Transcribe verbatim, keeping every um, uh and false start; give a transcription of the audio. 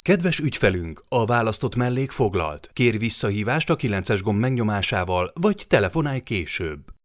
Kedves ügyfelünk, a választott mellék foglalt. Kérj visszahívást a kilences gomb megnyomásával, vagy telefonálj később.